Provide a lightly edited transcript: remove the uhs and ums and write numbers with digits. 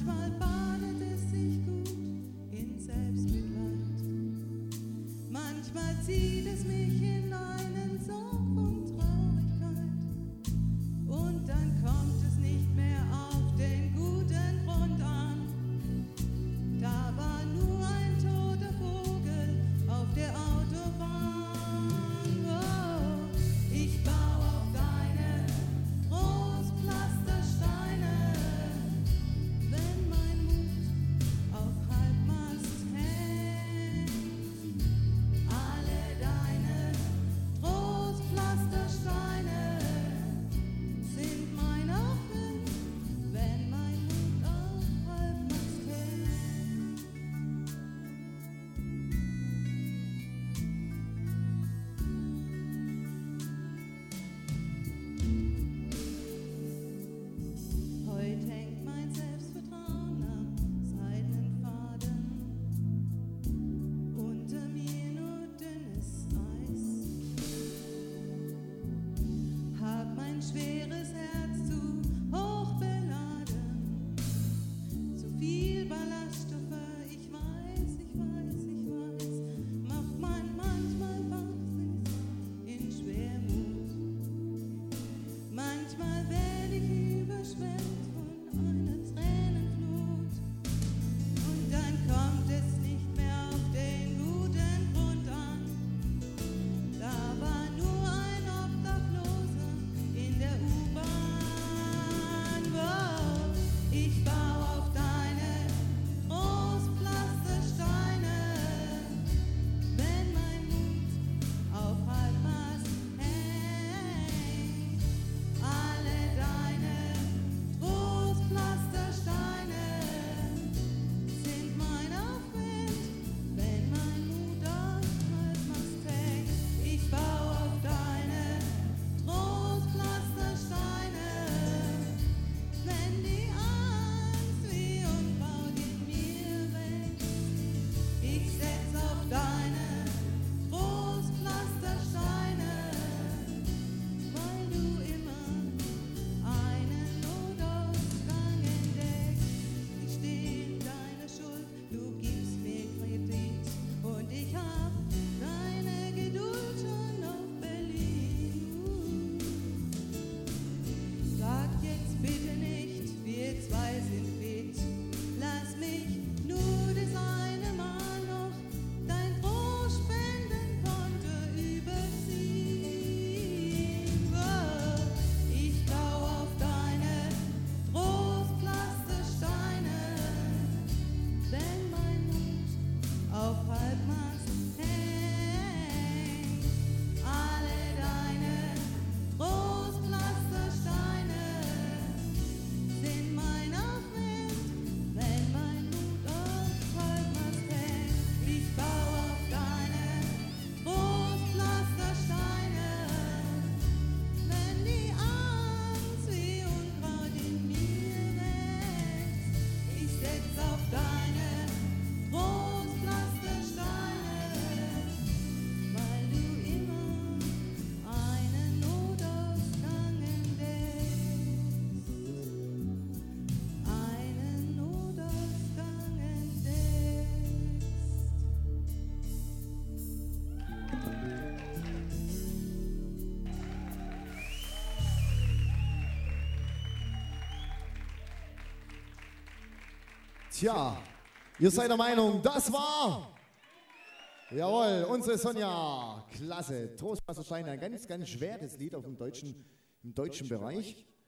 Manchmal badet es sich gut in Selbstmitleid. Manchmal zieht es mich in einen Sog von Traurigkeit. Und dann kommt es nicht mehr auf den guten Grund an. Da war nur ein toter Vogel auf der Autobahn. Oh, ich baue auf deine Trostpflastersteine, wenn mein Mut auf Halbmast hängt. Alle deine Trostpflastersteine sind mein Aufwind, wenn mein Mut auf Halbmast hängt. Heute hängt mein Selbstvertrauen am Seidenfaden, unter mir nur dünnes Eis. Hab mein schweres Herz zu hoch beladen, zu viel Ballaststoffe, ich weiß, macht man manchmal wachsig in Schwermut. Manchmal werd ich überschwemmt von einer Tränenflut. Und dann kommt es nicht mehr auf den guten Grund an. Da war nur ein Obdachloser in der U-Bahn. Wow, ich baue auf deine Trostpflastersteine, wenn mein Mut auf Halbmast hängt. Alle deine Trostpflastersteine sind mein Aufwind, wenn mein Mut auf Halbmast hängt. Ich baue auf deine Trostpflastersteine, wenn die Angst wie Unkraut in mir wächst. Ich setz auf deine Trostpflastersteine, weil du immer einen Notausgang entdeckst. Ich steh in deiner Schuld, du gibst mir Kredit und ich hab deine Geduld schon auf Berlin. Sag jetzt bitte nicht, wir zwei sind fit. Lass mich nur das eine Mal noch dein Großspendenkonto überziehen. Oh, ich baue auf deine Trostpflastersteine, wenn mein Mut auf Halbmast hängt. Alle deine Trostpflastersteine sind mein Aufwind, wenn mein Mut auf Halbmast hängt. Ich baue auf deine Trostpflastersteine, wenn die Angst wie Unkraut in mir wächst. Ich setz auf deine Trostpflastersteine, weil du immer einen Notausgang entdeckst. Einen Notausgang entdeckst. Tja, ihr seid der Meinung, das war... Jawohl, unsere Sonja. Klasse. Trostpflastersteine, ein ganz, ganz schweres Lied im deutschen Bereich.